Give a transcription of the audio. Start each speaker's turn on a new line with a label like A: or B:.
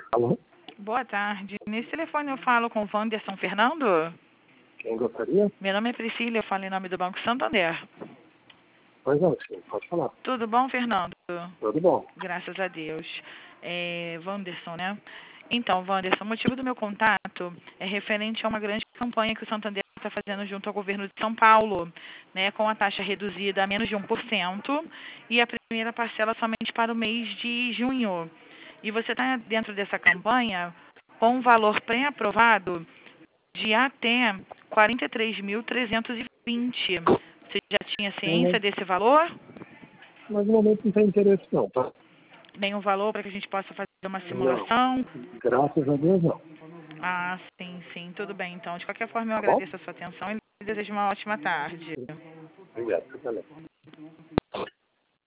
A: Alô?
B: Boa tarde. Nesse telefone eu falo com o Wanderson Fernando.
A: Quem gostaria?
B: Meu nome é Priscila, eu falo em nome do Banco Santander.
A: Pois não, sim, pode falar.
B: Tudo bom, Fernando?
A: Tudo bom.
B: Graças a Deus. Wanderson, né? Então, Wanderson, o motivo do meu contato é referente a uma grande campanha que o Santander está fazendo junto ao governo de São Paulo, né, com a taxa reduzida a menos de 1% e a primeira parcela somente para o mês de junho. E você está dentro dessa campanha com um valor pré-aprovado de até 43.320. Você já tinha ciência desse valor?
A: Mas no momento não tem interesse não, tá?
B: Nenhum valor para que a gente possa fazer uma
A: Não.
B: simulação?
A: Graças a Deus não.
B: Ah, sim, sim, tudo bem. Então, de qualquer forma, eu
A: Tá bom?
B: agradeço a sua atenção e desejo uma ótima tarde.
A: Obrigado, você também.